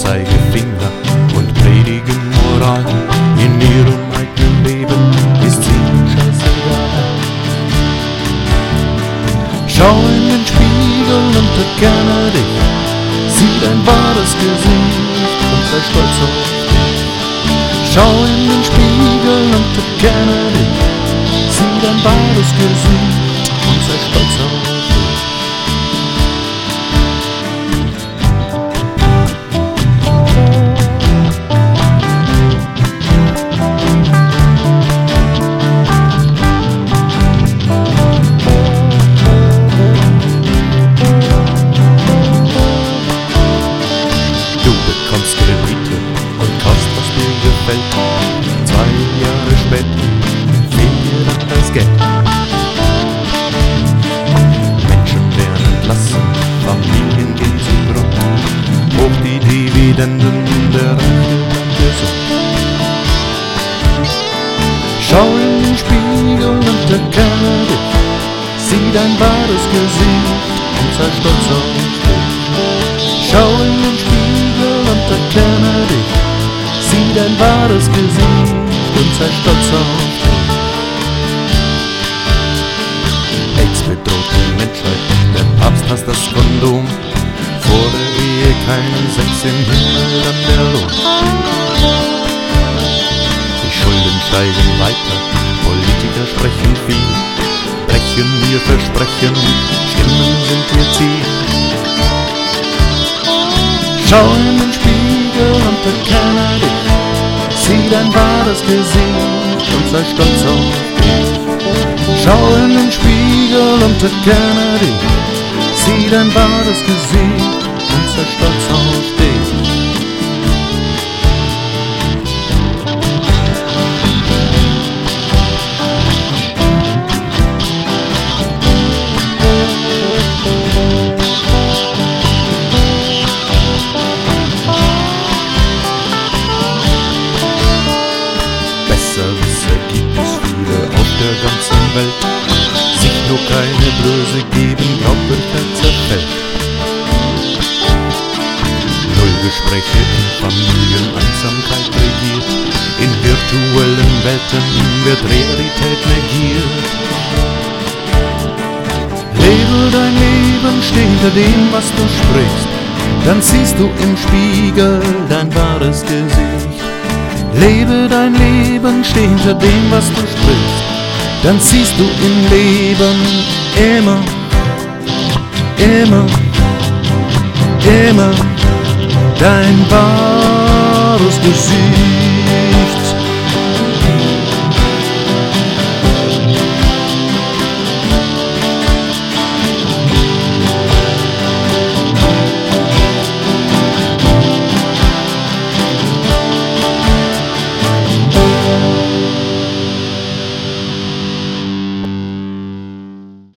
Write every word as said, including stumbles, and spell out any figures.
Zeigefinger und predigen Moral. In ihrem eigenen Leben ist sie scheißegal. Schau in den Spiegel und erkenne dich, sieh dein wahres Gesicht und sei stolz auf dich. Schau in den Spiegel und erkenne dich, sieh dein wahres Gesicht und sei stolz auf dich. Kredite und kaufst, was dir gefällt. Zwei Jahre später fehlt dir dann das Geld. Menschen werden entlassen, Familien gehen zugrunde. Hoch die Dividenden, der Reiche bleibt gesund. Schau in den Spiegel und erkenne dich, sieh dein wahres Gesicht und sei stolz auf dich. Schau in den Spiegel und erkenne dich, sieh dein wahres Gesicht und sei stolz auf dich. AIDS bedroht die Menschheit, der Papst hasst das Kondom. Vor der Ehe keinen Sex, im Himmel dann der Lohn. Die Schulden steigen weiter, Politiker sprechen viel. Brechen wir Versprechen, Stimmen sind ihr Ziel. Schau in den Spiegel und erkenne dich, sieh dein wahres Gesicht und sei stolz auf dich. Schau in den Spiegel und erkenne dich, sieh dein wahres Gesicht und sei stolz auf dich. Besserwisser gibt es viele auf der ganzen Welt, sich nur keine Blöße geben, Glaubwürdigkeit zerfällt. Null Gespräche in Familien, Einsamkeit regiert, in virtuellen Welten wird Realität negiert. Lebe dein Leben, steh hinter dem, was du sprichst, dann siehst du im Spiegel dein wahres Gesicht. Lebe dein Leben, steh hinter dem, was du sprichst, dann siehst du im Leben immer, immer, immer dein wahres Gesicht.